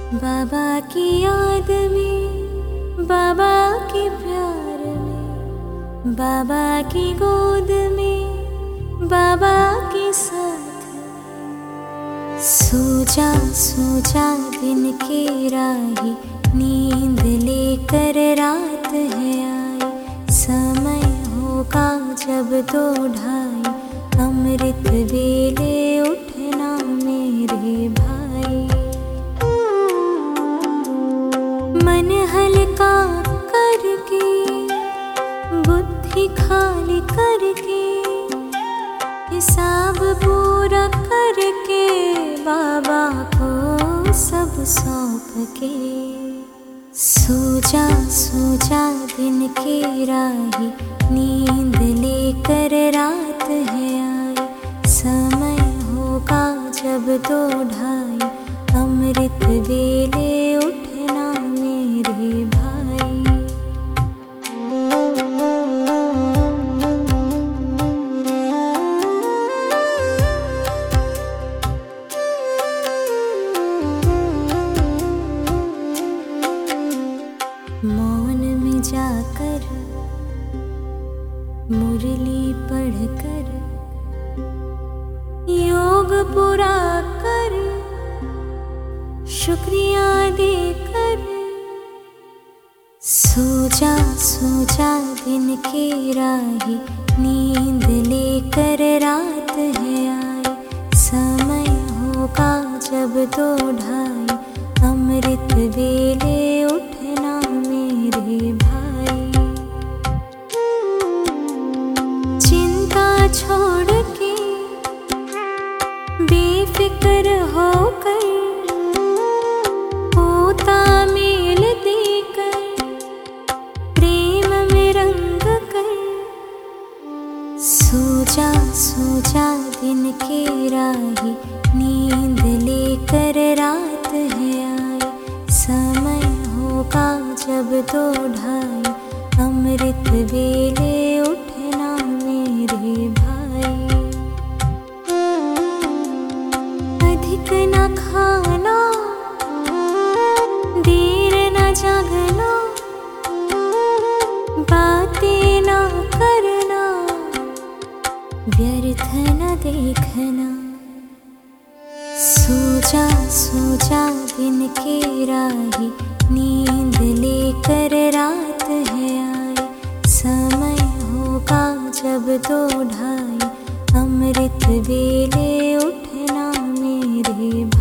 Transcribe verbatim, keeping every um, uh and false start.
बाबा की याद में, बाबा के प्यार में, बाबा की गोद में, बाबा के साथ में। सो जा सो जा दिन के राही, नींद लेकर रात है आई। समय होगा जब दो ढाई, अमृत वेले उठना मेरे भाई। मन हल्का करके, बुद्धि खाली करके, हिसाब पूरा करके, बाबा को सब सौंप के। सो जा सो जा दिन के राही, नींद लेकर रात है आई। समय होगा जब दो ढाई, अमृत वेले उठना मेरे भाई। मौन में जाकर, मुरली पढ़कर, योग पूरा कर, शुक्रिया देकर। सो जा सो जा दिन के राही, नींद लेकर रात है आई। समय होगा जब दो ढाई, अमृत वेले उठना मेरे भाई। चिंता छोड़ के, बेफिक्र होकर, होता मेल देकर, प्रेम में रंग कर। सो जा सो जा दिन के राही, नींद लेकर रात है आई। समय होगा जब दो ढाई, अमृत वेले उठना मेरे भाई। अधिक न खाना, देर न जागना, बातें न करना, व्यर्थ न देखना। सो जा सो जा दिन के राही, नींद लेकर रात है आई। समय होगा जब दो ढाई, अमृत वेले उठना मेरे भाई।